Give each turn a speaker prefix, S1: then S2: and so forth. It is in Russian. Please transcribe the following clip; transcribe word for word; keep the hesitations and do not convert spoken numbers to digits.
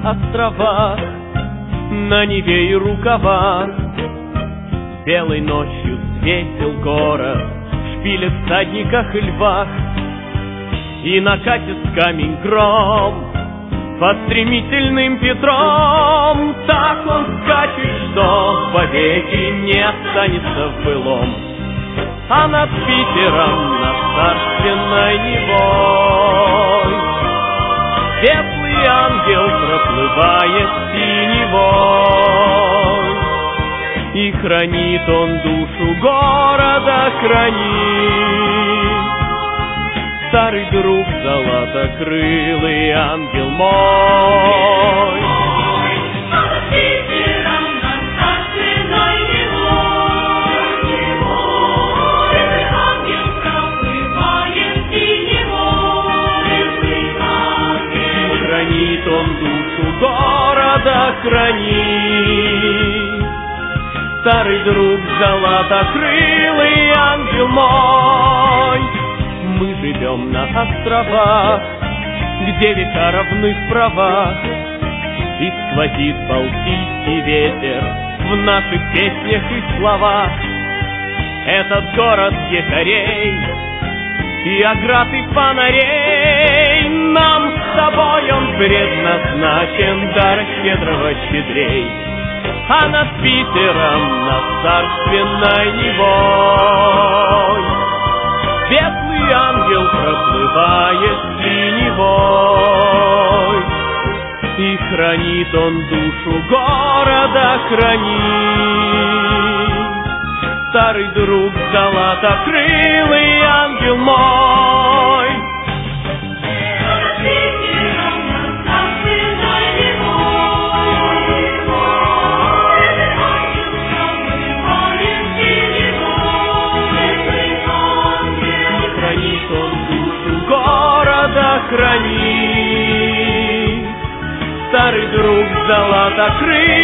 S1: островах, на Неве и рукавах. Белой ночью светил город в шпилях, всадниках и львах, и накатит камень гром под стремительным Петром. Так он скачет, что вовеки не останется в былом. А над Питером, над царственной Невой, светлый ангел проплывает синевой, и хранит он душу города, хранит старый друг золотокрылый ангел мой. Хранит он душу города, хранит старый друг золотокрылый ангел мой. Мы живем на островах, где века равны в правах, и сквозит балтийский ветер в наших песнях и словах. Этот город якорей и оград и фонарей, нам с тобой он предназначен, дар щедрого щедрей. А над Питером, над царственной Невой, светлый ангел проплывает синевой, и хранит он душу города, хранит старый друг золотокрылый ангел мой. Хранит он душу города, хранит старый друг золотокрылый